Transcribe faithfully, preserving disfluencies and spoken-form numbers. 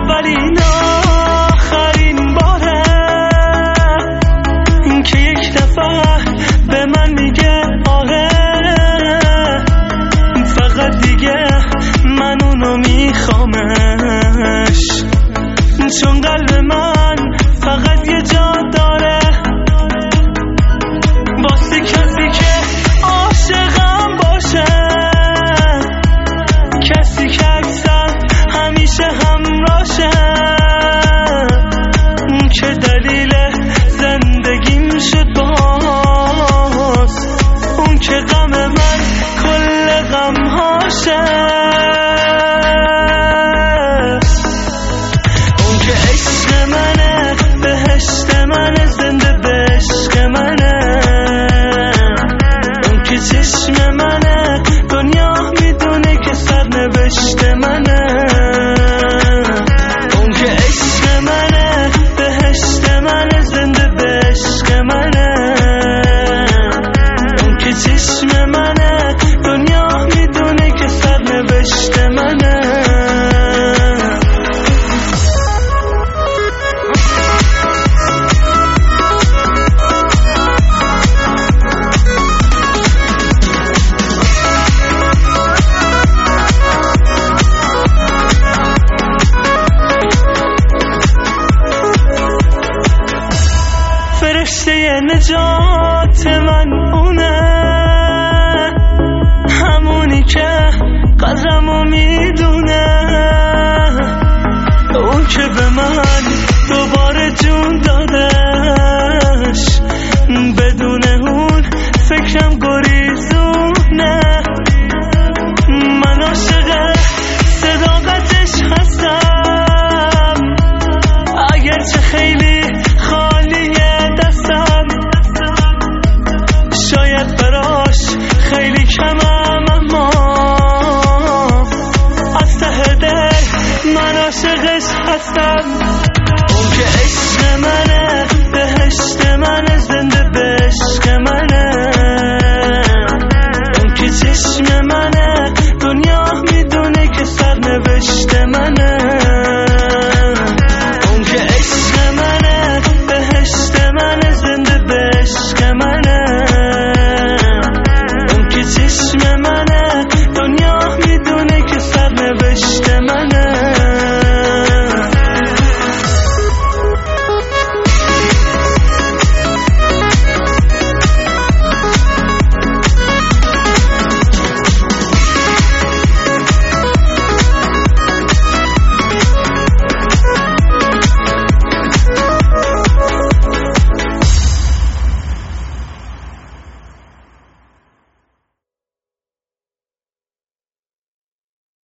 ولی این آخرین باره این که یک دفعه به من میگه آره فقط دیگه من اونو میخوامش، چون قلب من فقط یه جا داره واسه کسی که عاشقم باشه، کسی که اکثر همیشه همراشه، اون که دلیل زندگیم شد باز، اون که غم من کل غم هاشه، اون که عشق منه بهشت منه زنده به عشق منه، اون که چشم منه دنیا میدونه که سرنوشت منه، اون که عشق منه بهشت منه زنده به عشق منه، اون که چشم منه دنیا میدونه که سرنوشت منه. فرشته نجات من اونه، همونی که قدرمو میدونه، اون که به من دوباره جون دادش، بدون اون فکرم گریزونه، من عاشق صداقتش هستم اگرچه خیلی خالیه دستم، شاید براش خیلی کمم اما از ته دل من عاشقش هستم.